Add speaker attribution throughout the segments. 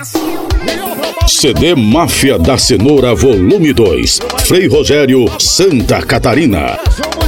Speaker 1: CD Máfia da Cenoura Volume 2, Frei Rogério, Santa Catarina.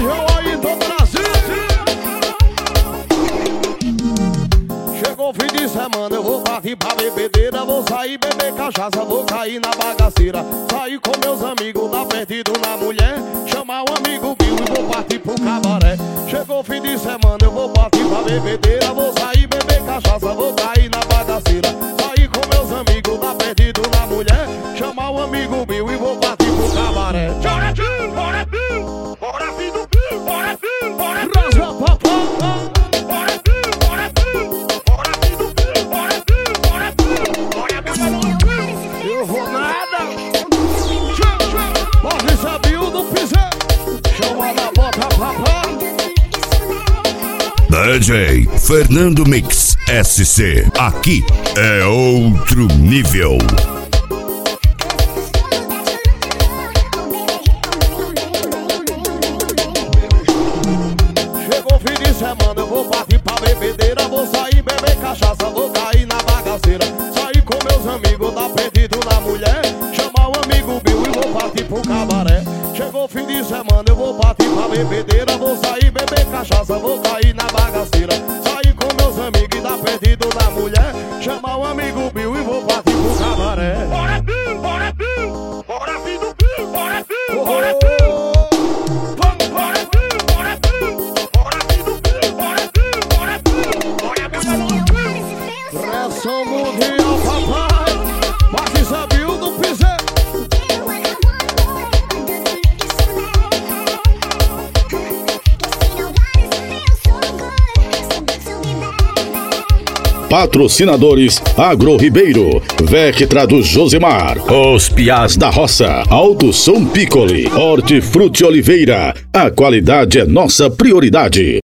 Speaker 2: Chegou o fim de semana, eu vou partir pra bebedeira. Vou sair beber cachaça, vou cair na bagaceira. Sair com meus amigos, dar perdido na mulher. Chamar um amigo Bill e vou partir pro cabaré. Chegou o fim de semana, eu vou partir pra bebedeira. Vou sair beber cachaça, vou cair na bagaceira. Sair com meus amigos, dar perdido na mulher. Chamar um amigo Bill e vou partir pro cabaré. Bora Bill, bora Bill, bora filho do Bill, bora Bill, bora Bill. Eu vou nada. Morre Sabiu do Piseiro. Chama na bota papá.
Speaker 3: DJ Fernando Mix SC. Aqui é outro nível.
Speaker 2: Chegou o fim de semana, eu vou partir pra bebedeira. Vou sair beber cachaça, vou cair na bagaceira. Sair com meus amigos, dar perdido na mulher. Chamar um amigo Bill e vou partir pro cabaré. Chegou o fim de semana, eu vou partir pra bebedeira. Vou sair beber cachaça, vou cair na bagaceira. Sair com meus amigos e dar perdido na mulher. Chamar um amigo Bill e vou partir pro cabaré. Bora Bill, bora Bill, bora filho do Bill, bora Bill, bora Bill. Pressão mundial, papai. Morre Sabiu do Piseiro.
Speaker 1: Patrocinadores: Agro Ribeiro, Vectra do Josemar, Os Piás da Roça, Alto Som Piccoli, Hortifruti Oliveira. A qualidade é nossa prioridade.